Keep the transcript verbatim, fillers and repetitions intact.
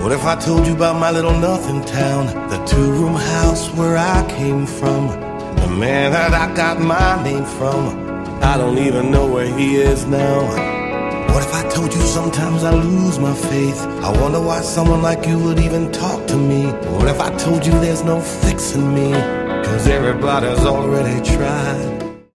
What if I told you about my little nothing town, the two-room house where I came from, the man that I got my name from? I don't even know where he is now. What if I told you sometimes I lose my faith? I wonder why someone like you would even talk to me. What if I told you there's no fixing me, 'cause everybody's already tried?